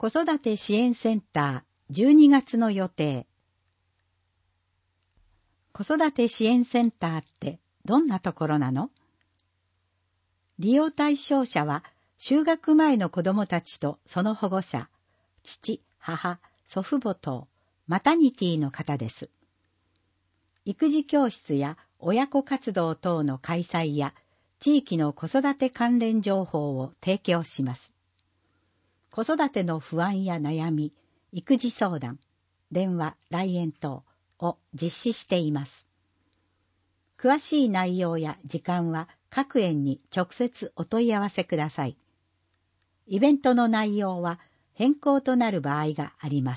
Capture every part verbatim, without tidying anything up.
子育て支援センターじゅうにがつの予定。子育て支援センターってどんなところなの？利用対象者は就学前の子どもたちとその保護者、父、母、祖父母等、マタニティの方です。育児教室や親子活動等の開催や地域の子育て関連情報を提供します。子育ての不安や悩み、育児相談、電話、来園等を実施しています。詳しい内容や時間は各園に直接お問い合わせください。イベントの内容は変更となる場合があります。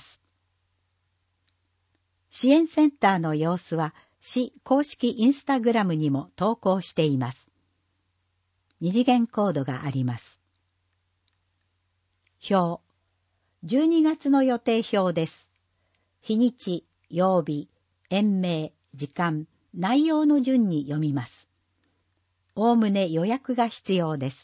支援センターの様子は市公式インスタグラムにも投稿しています。二次元コードがあります。表。じゅうにがつの予定表です。日にち、曜日、園名、時間、内容の順に読みます。おおむね予約が必要です。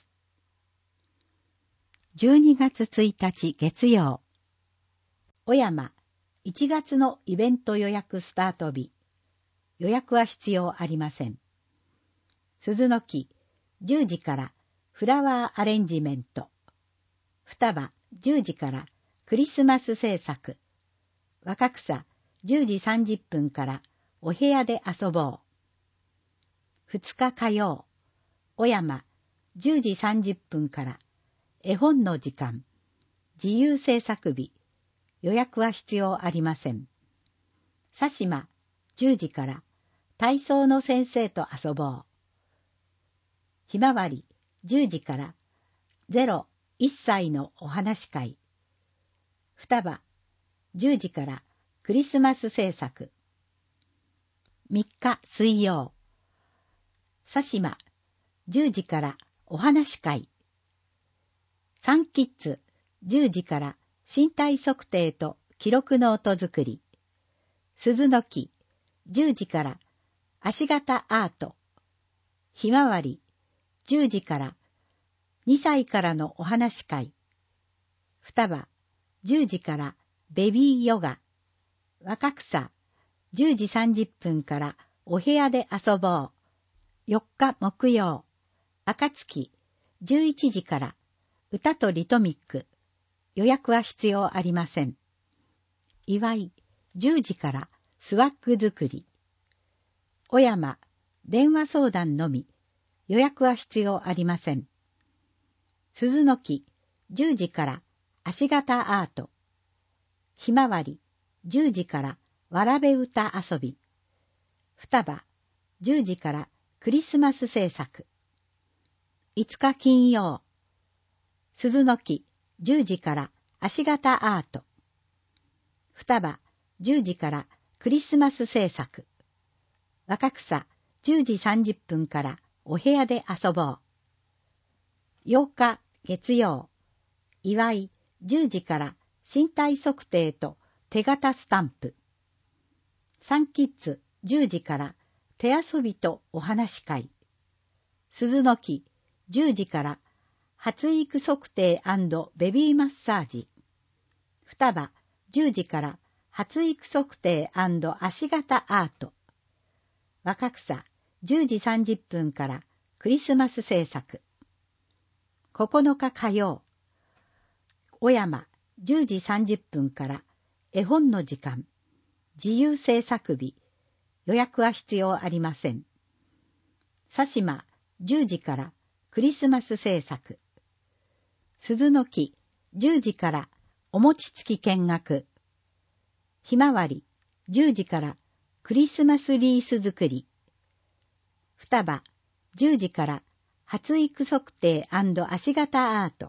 じゅうにがつついたち月曜。小山、いちがつのイベント予約スタート日。予約は必要ありません。鈴の木、じゅうじからフラワーアレンジメント。双葉、じゅうじからクリスマス制作。若草、じゅうじさんじゅっぷんからお部屋で遊ぼう。ふつか火曜、小山、じゅうじさんじゅっぷんから絵本の時間。自由制作日。予約は必要ありません。佐島、じゅうじから体操の先生と遊ぼう。ひまわり、じゅうじからゼロ、いっさいのお話会。双葉、じゅうじからクリスマス制作。みっか水曜。佐島、じゅうじからお話会。サンキッズ、じゅうじから身体測定と記録ノート作り。鈴の木、じゅうじから足型アート。ひまわり、じゅうじからにさいからのお話会。双葉、じゅうじからベビーヨガ。若草、じゅうじさんじゅっぷんからお部屋で遊ぼう。よっか木曜。暁、じゅういちじから歌とリトミック。予約は必要ありません。祝い、じゅうじからスワッグ作り。小山、電話相談のみ。予約は必要ありません。鈴の木、じゅうじから足型アート。ひまわり、じゅうじからわらべ歌遊び。双葉、じゅうじからクリスマス制作。いつか金曜。鈴の木、じゅうじから足型アート。双葉、じゅうじからクリスマス制作。若草、じゅうじさんじゅっぷんからお部屋で遊ぼう。ようか月曜。祝い、じゅうじから身体測定と手形スタンプ。サンキッズ、じゅうじから手遊びとお話会。鈴の木、じゅうじから発育測定&ベビーマッサージ。双葉、じゅうじから発育測定&足型アート。若草、じゅうじさんじゅっぷんからクリスマス制作。ここのか火曜。小山、じゅうじさんじゅっぷんから絵本の時間。自由制作日。予約は必要ありません。佐島、じゅうじからクリスマス制作。鈴の木、じゅうじからお餅つき見学。ひまわり、じゅうじからクリスマスリース作り。双葉、じゅうじから発育測定&足型アート。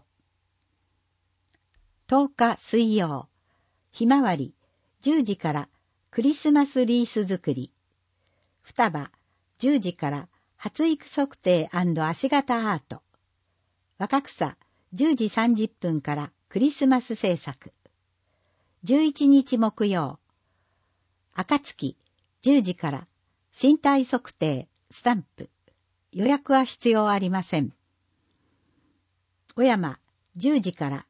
とおか水曜。ひまわり、じゅうじからクリスマスリース作り。双葉、じゅうじから発育測定&足型アート。若草、じゅうじさんじゅっぷんからクリスマス制作。じゅういちにち木曜。暁、じゅうじから身体測定、スタンプ。予約は必要ありません。小山、じゅうじから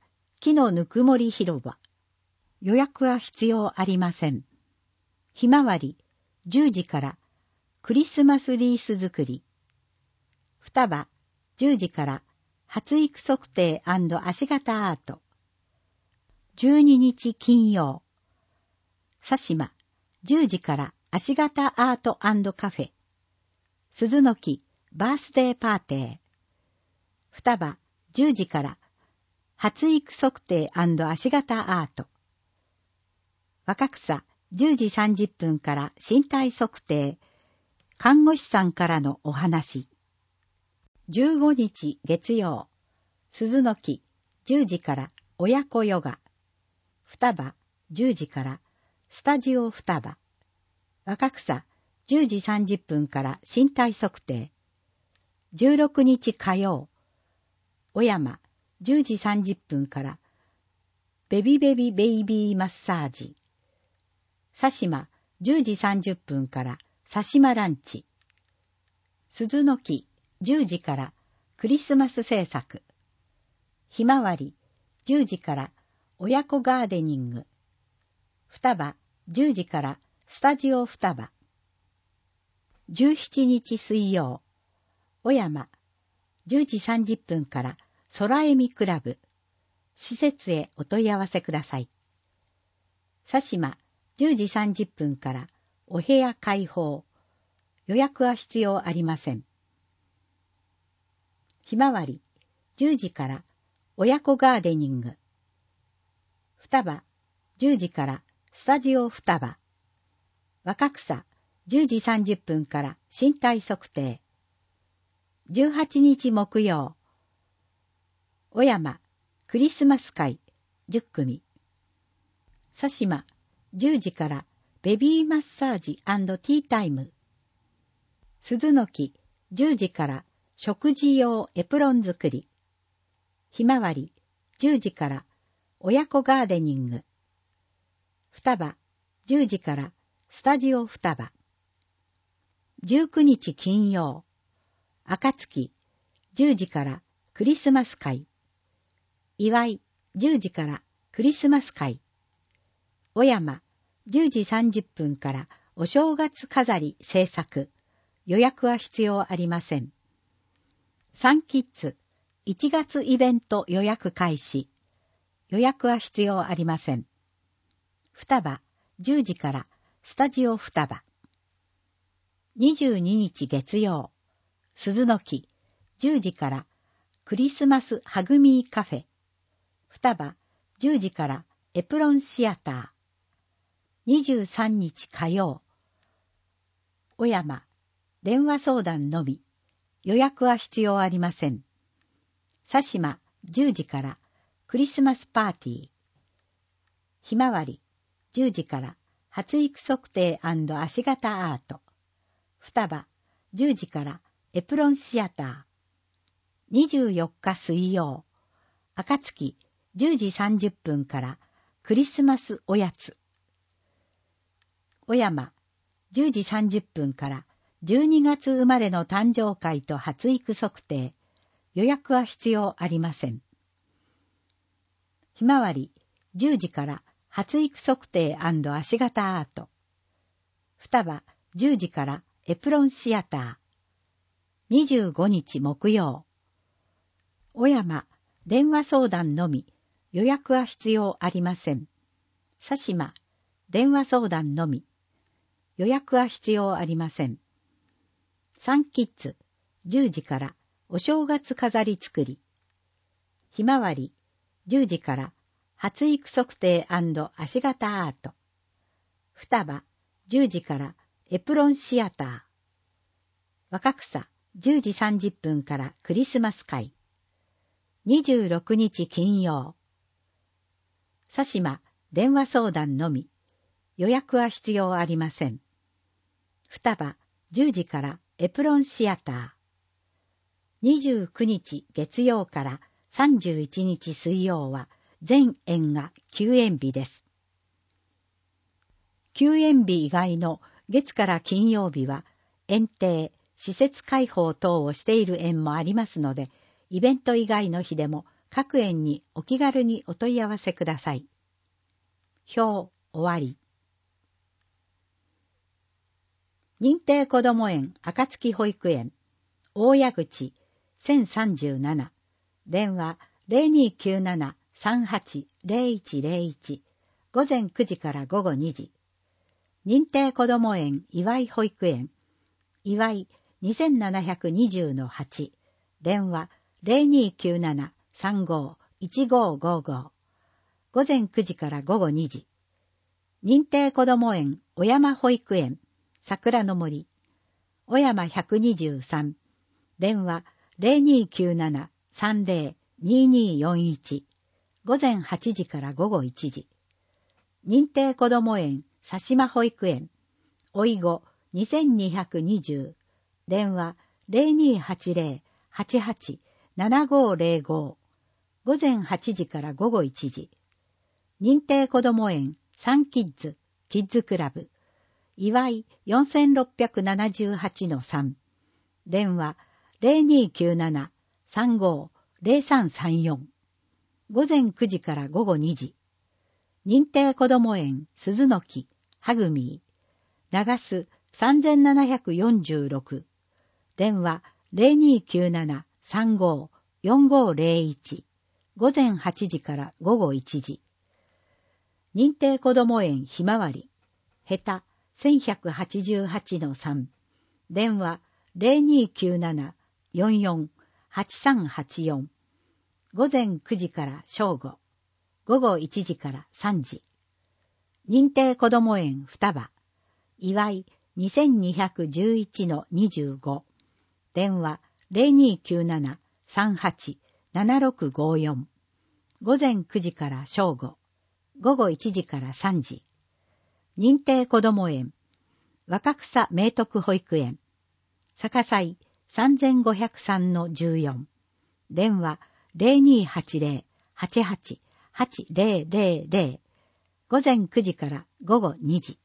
木のぬくもり広場。予約は必要ありません。ひまわり、じゅうじからクリスマスリース作り。双葉、じゅうじから発育測定&足型アート。じゅうににち金曜。佐島、じゅうじから足型アート&カフェ。鈴の木、バースデーパーテー。双葉、じゅうじから発育測定&足型アート。若草、じゅうじさんじゅっぷんから身体測定、看護師さんからのお話。じゅうごにち月曜、鈴の木、じゅうじから親子ヨガ。双葉、じゅうじからスタジオ双葉。若草、じゅうじさんじゅっぷんから身体測定。じゅうろくにち火曜、小山、じゅうじさんじゅっぷんからベビベビベイビーマッサージ。佐島、じゅうじさんじゅっぷんから佐島ランチ。鈴の木、じゅうじからクリスマス制作。ひまわり、じゅうじから親子ガーデニング。双葉、じゅうじからスタジオ双葉。じゅうしちにち水曜、小山、じゅうじさんじゅっぷんから空恵みクラブ。施設へお問い合わせください。佐島、じゅうじさんじゅっぷんからお部屋開放。予約は必要ありません。ひまわり、じゅうじから親子ガーデニング。双葉、じゅうじからスタジオ双葉。若草、じゅうじさんじゅっぷんから身体測定。じゅうはちにち木曜、小山、クリスマス会じゅっくみ。佐島、じゅうじからベビーマッサージ&ティータイム。鈴の木、じゅうじから食事用エプロン作り。ひまわり、じゅうじから親子ガーデニング。双葉、じゅうじからスタジオ双葉。じゅうくにち金曜、暁、じゅうじからクリスマス会。祝い、じゅうじからクリスマス会。小山、じゅうじさんじゅっぷんからお正月飾り制作。予約は必要ありません。サンキッズ、いちがつイベント予約開始。予約は必要ありません。双葉、じゅうじからスタジオ双葉。にじゅうににち月曜、鈴の木、じゅうじからクリスマスハグミーカフェ。双葉、じゅうじからエプロンシアター。にじゅうさんにち火曜、小山、電話相談のみ。予約は必要ありません。佐島、じゅうじからクリスマスパーティー。ひまわり、じゅうじから発育測定&足型アート。双葉、じゅうじからエプロンシアター。にじゅうよっか水曜、暁、じゅうじさんじゅっぷんからクリスマスおやつ。小山、じゅうじさんじゅっぷんからじゅうにがつ生まれの誕生会と発育測定。予約は必要ありません。ひまわり、じゅうじから発育測定&足型アート。双葉、じゅうじからエプロンシアター。にじゅうごにち木曜。小山、電話相談のみ。予約は必要ありません。佐島、電話相談のみ。予約は必要ありません。サンキッズ、じゅうじからお正月飾り作り。ひまわり、じゅうじから発育測定&足型アート。双葉、じゅうじからエプロンシアター。若草、じゅうじさんじゅっぷんからクリスマス会。にじゅうろくにち金曜。佐島、電話相談のみ。予約は必要ありません。双葉、じゅうじからエプロンシアター。にじゅうくにち月曜からさんじゅういちにち水曜は全園が休園日です。休園日以外の月から金曜日は園庭、施設開放等をしている園もありますので、イベント以外の日でも各園にお気軽にお問い合わせください。表終わり。認定こども園暁保育園大谷口せんさんじゅうなな、電話 ゼロにきゅうなな さんはち ゼロいちゼロいち、午前くじから午後にじ。認定こども園岩井保育園岩井 にせんななひゃくにじゅうのはち、電話 ゼロにきゅうなな さんご いちごごご、午前くじから午後にじ。認定こども園小山保育園桜の森小山ひゃくにじゅうさん、電話 ゼロにきゅうなな さんゼロ にによんいち、午前はちじから午後いちじ。認定こども園佐島保育園おいごにせんにひゃくにじゅう、電話 ゼロにはちゼロ はちはち ななごゼロご、午前はちじから午後いちじ。認定こども園サンキッズキッズクラブ岩井 よんろくななはちのさん、電話 ゼロにきゅうなな さんご ゼロさんさんよん、午前くじから午後にじ。認定こども園鈴の木はぐみ長須さんななよんろく、電話 ゼロにきゅうなな さんご よんごゼロいち、午前はちじから午後いちじ。認定こども園ひまわりへたせんひゃくはちじゅうはちのさん、電話 ゼロにきゅうなな よんよん はちさんはちよん、午前くじから正午、午後いちじからさんじ。認定こども園双葉岩井 にせんにひゃくじゅういちのにじゅうご、電話 ゼロにきゅうなな さんはち ななろくごよん、午前くじから正午、午後いちじからさんじ。認定こども園若草明徳保育園逆祭 さんぜんごひゃくさんのじゅうよん、電話 ゼロにはちゼロ はちはち はちゼロゼロゼロ、午前くじから午後にじ。